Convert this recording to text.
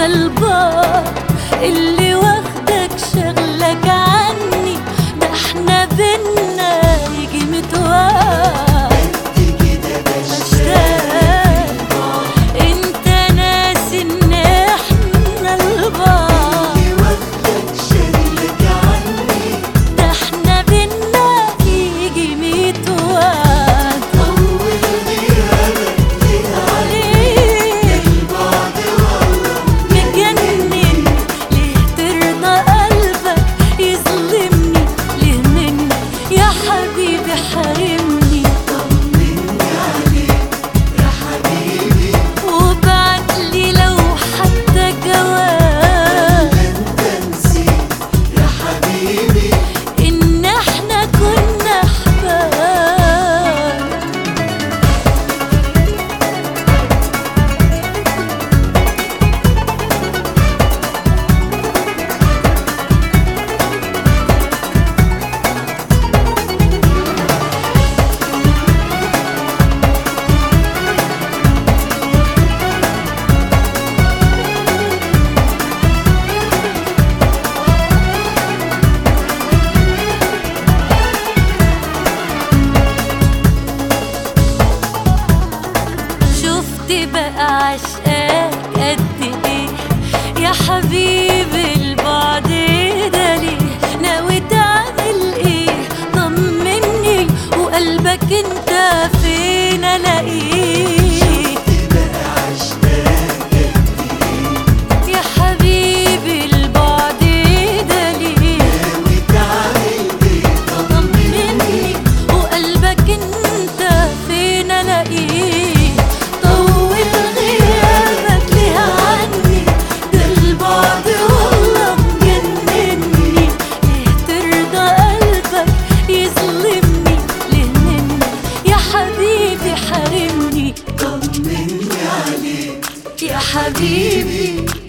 احنا البعض اللي واخدك شغلك عني، ده احنا بينا يجي متوقع كده بشتاق. انت ناسي ان احنا البعض اللي واخدك شغلك عني، ده احنا بينا يجي متوقع. حرمني طمني عليك يا حبيبي، وبعتلي لو حتى جواب. انت نسيت يا حبيبي ان احنا كنا احباب. بقى عشقاك قد ايه يا حبيبي، البعد ده ليه؟ ناوي تعمل ايه؟ طمني وقلبك انت فين الاقيه؟ بقى عشقاك قد ايه يا حبيبي، البعد ده ليه؟ ناوي تعمل ايه؟ طمني وقلبك انت فين الاقيه؟ حرمني طمني عليك يا حبيبي.